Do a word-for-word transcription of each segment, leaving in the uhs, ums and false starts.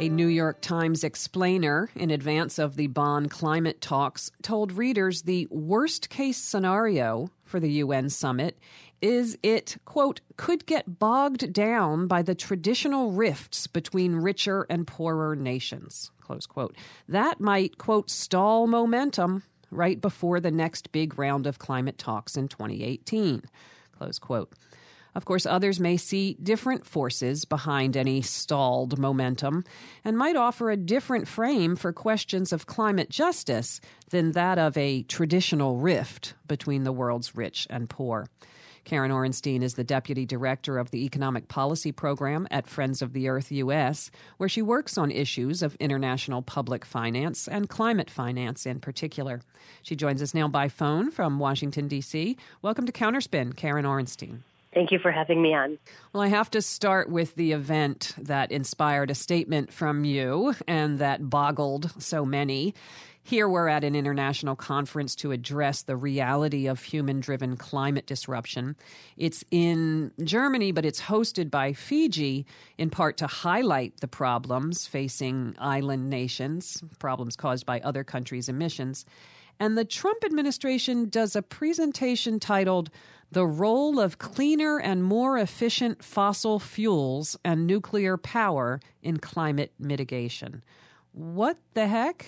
A New York Times explainer in advance of the Bonn climate talks told readers the worst-case scenario for the U N summit is it, quote, could get bogged down by the traditional rifts between richer and poorer nations, close quote. That might, quote, stall momentum right before the next big round of climate talks in twenty eighteen, close quote. Of course, others may see different forces behind any stalled momentum and might offer a different frame for questions of climate justice than that of a traditional rift between the world's rich and poor. Karen Orenstein is the Deputy Director of the Economic Policy Program at Friends of the Earth U S, where she works on issues of international public finance and climate finance in particular. She joins us now by phone from Washington, D C. Welcome to Counterspin, Karen Orenstein. Thank you for having me on. Well, I have to start with the event that inspired a statement from you and that boggled so many. Here we're at an international conference to address the reality of human-driven climate disruption. It's in Germany, but it's hosted by Fiji, in part to highlight the problems facing island nations, problems caused by other countries' emissions. And the Trump administration does a presentation titled The Role of Cleaner and More Efficient Fossil Fuels and Nuclear Power in Climate Mitigation. What the heck?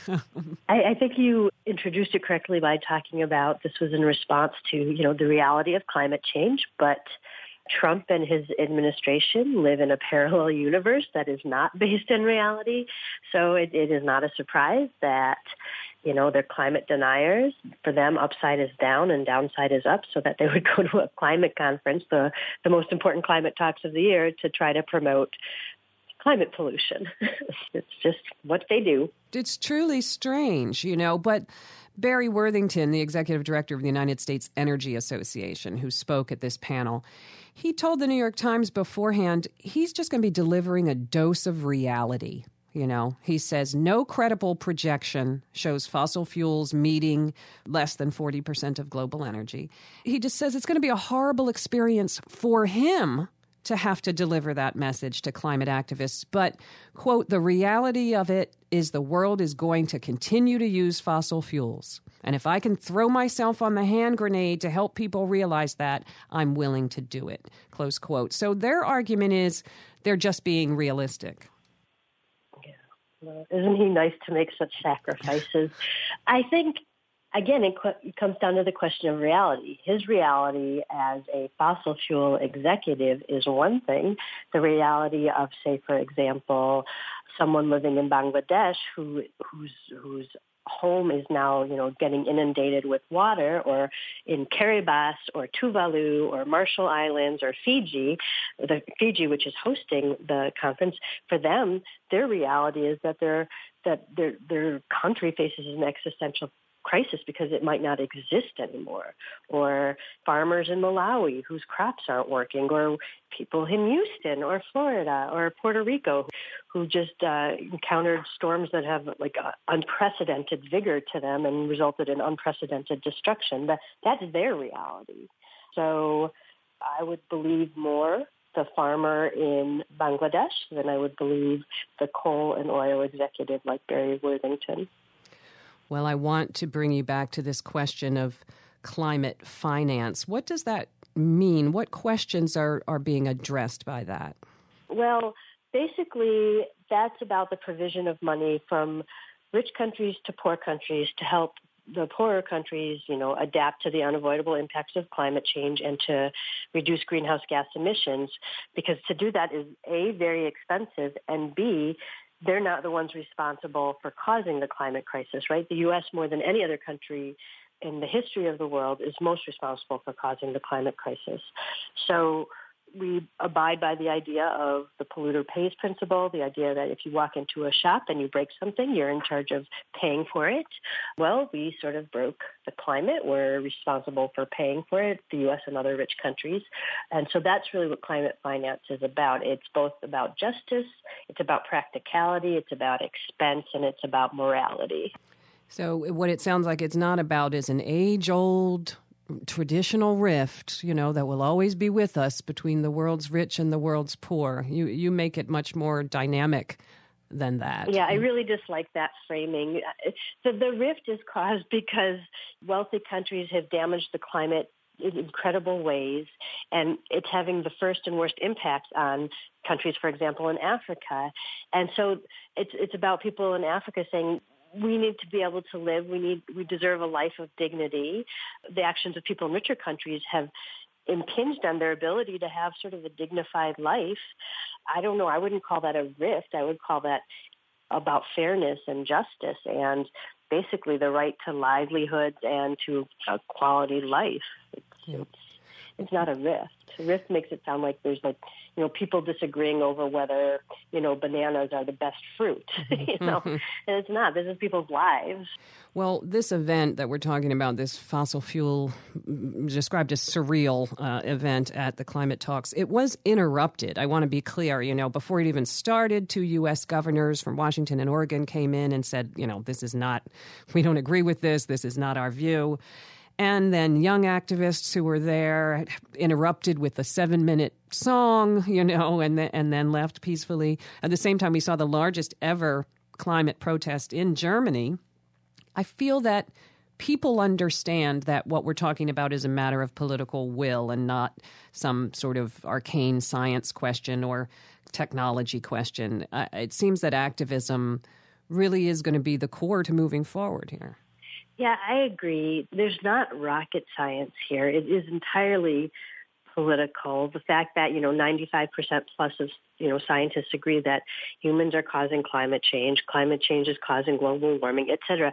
I, I think you introduced it correctly by talking about this was in response to, you know, the reality of climate change, but Trump and his administration live in a parallel universe that is not based in reality. So it, it is not a surprise that, you know, they're climate deniers. For them, upside is down and downside is up, so that they would go to a climate conference, the, the most important climate talks of the year, to try to promote climate pollution. It's just what they do. It's truly strange, you know, but Barry Worthington, the executive director of the United States Energy Association, who spoke at this panel, he told the New York Times beforehand he's just going to be delivering a dose of reality. You know, he says no credible projection shows fossil fuels meeting less than forty percent of global energy. He just says it's going to be a horrible experience for him to have to deliver that message to climate activists. But, quote, the reality of it is the world is going to continue to use fossil fuels. And if I can throw myself on the hand grenade to help people realize that, I'm willing to do it, close quote. So their argument is they're just being realistic. Yeah. Well, isn't he nice to make such sacrifices? I think, again, it, qu- it comes down to the question of reality. His reality as a fossil fuel executive is one thing. The reality of, say, for example, someone living in Bangladesh who whose whose home is now, you know, getting inundated with water, or in Kiribati or Tuvalu or Marshall Islands or Fiji, the Fiji, which is hosting the conference, for them, their reality is that their that their their country faces an existential crisis because it might not exist anymore, or farmers in Malawi whose crops aren't working, or people in Houston or Florida or Puerto Rico who just uh, encountered storms that have like uh, unprecedented vigor to them and resulted in unprecedented destruction. That that's their reality. So I would believe more the farmer in Bangladesh than I would believe the coal and oil executive like Barry Worthington. Well, I want to bring you back to this question of climate finance. What does that mean? What questions are, are being addressed by that? Well, basically, that's about the provision of money from rich countries to poor countries to help the poorer countries, you know, adapt to the unavoidable impacts of climate change and to reduce greenhouse gas emissions. Because to do that is, A, very expensive, and B, they're not the ones responsible for causing the climate crisis, right? The U S, more than any other country in the history of the world, is most responsible for causing the climate crisis. So we abide by the idea of the polluter pays principle, the idea that if you walk into a shop and you break something, you're in charge of paying for it. Well, we sort of broke the climate. We're responsible for paying for it, the U S and other rich countries. And so that's really what climate finance is about. It's both about justice, it's about practicality, it's about expense, and it's about morality. So what it sounds like it's not about is an age-old traditional rift, you know, that will always be with us between the world's rich and the world's poor. You you make it much more dynamic than that. Yeah, I really dislike that framing. The, the rift is caused because wealthy countries have damaged the climate in incredible ways, and it's having the first and worst impacts on countries, for example, in Africa. And so it's it's about people in Africa saying, we need to be able to live, we need we deserve a life of dignity. The actions of people in richer countries have impinged on their ability to have sort of a dignified life. I don't know, I wouldn't call that a rift. I would call that about fairness and justice and basically the right to livelihoods and to a quality life. It's, yeah. it's, it's not a rift. A rift makes it sound like there's like, you know, people disagreeing over whether, you know, bananas are the best fruit, you know, and it's not. This is people's lives. Well, this event that we're talking about, this fossil fuel, described as surreal uh, event at the climate talks, it was interrupted. I want to be clear, you know, before it even started, two U S governors from Washington and Oregon came in and said, you know, this is not, we don't agree with this, this is not our view. And then young activists who were there interrupted with a seven-minute song, you know, and, th- and then left peacefully. At the same time, we saw the largest ever climate protest in Germany. I feel that people understand that what we're talking about is a matter of political will and not some sort of arcane science question or technology question. Uh, it seems that activism really is going to be the core to moving forward here. Yeah, I agree. There's not rocket science here. It is entirely political. The fact that, you know, ninety-five percent plus of, you know, scientists agree that humans are causing climate change, climate change is causing global warming, et cetera.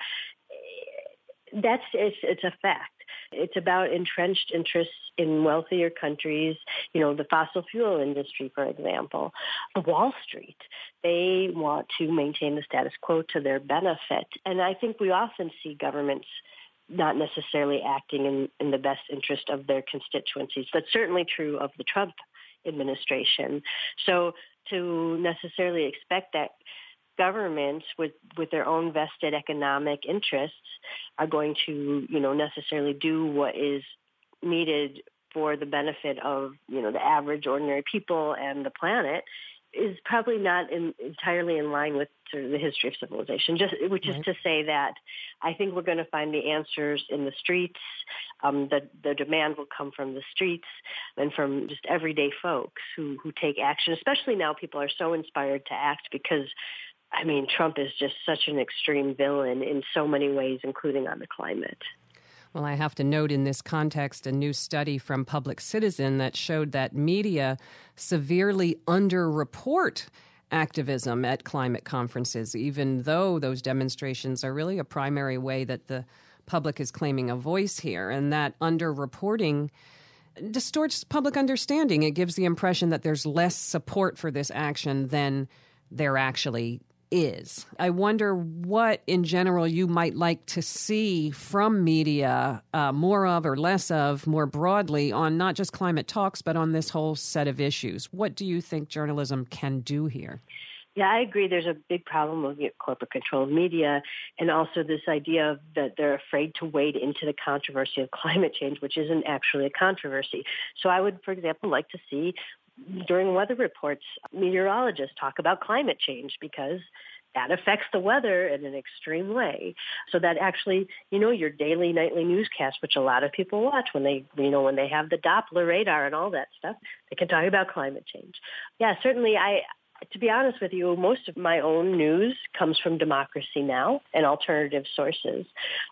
That's, it's, it's a fact. It's about entrenched interests in wealthier countries, you know, the fossil fuel industry, for example, Wall Street. They want to maintain the status quo to their benefit. And I think we often see governments not necessarily acting in, in the best interest of their constituencies. That's certainly true of the Trump administration. So to necessarily expect that governments with, with their own vested economic interests are going to, you know, necessarily do what is needed for the benefit of, you know, the average ordinary people and the planet is probably not in, entirely in line with sort of the history of civilization, just which is right. to say that I think we're going to find the answers in the streets. Um, the, the demand will come from the streets and from just everyday folks who, who take action, especially now people are so inspired to act because I mean, Trump is just such an extreme villain in so many ways, including on the climate. Well, I have to note in this context a new study from Public Citizen that showed that media severely underreport activism at climate conferences, even though those demonstrations are really a primary way that the public is claiming a voice here. And that underreporting distorts public understanding. It gives the impression that there's less support for this action than there actually is. I wonder what, in general, you might like to see from media, uh, more of or less of, more broadly, on not just climate talks, but on this whole set of issues. What do you think journalism can do here? Yeah, I agree. There's a big problem with corporate control of media and also this idea of that they're afraid to wade into the controversy of climate change, which isn't actually a controversy. So I would, for example, like to see during weather reports, meteorologists talk about climate change because that affects the weather in an extreme way. So that actually, you know, your daily, nightly newscast, which a lot of people watch when they, you know, when they have the Doppler radar and all that stuff, they can talk about climate change. Yeah, certainly I, to be honest with you, most of my own news comes from Democracy Now! And alternative sources.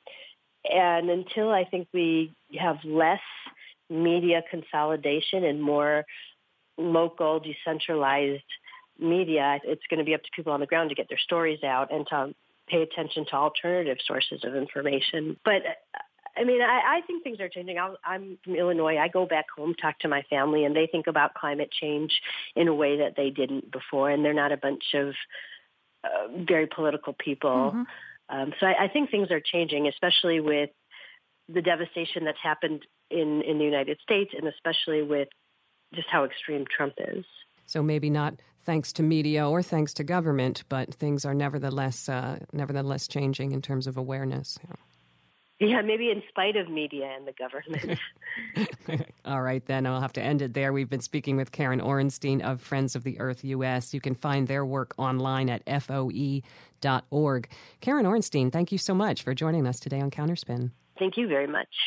And until I think we have less media consolidation and more local, decentralized media, it's going to be up to people on the ground to get their stories out and to pay attention to alternative sources of information. But, I mean, I, I think things are changing. I'll, I'm from Illinois. I go back home, talk to my family, and they think about climate change in a way that they didn't before, and they're not a bunch of uh, very political people. Mm-hmm. Um, so I, I think things are changing, especially with the devastation that's happened in, in the United States, and especially with just how extreme Trump is. So maybe not thanks to media or thanks to government, but things are nevertheless uh, nevertheless changing in terms of awareness. Yeah. Yeah, maybe in spite of media and the government. All right, then I'll have to end it there. We've been speaking with Karen Orenstein of Friends of the Earth U S. You can find their work online at F O E dot org. Karen Orenstein, thank you so much for joining us today on Counterspin. Thank you very much.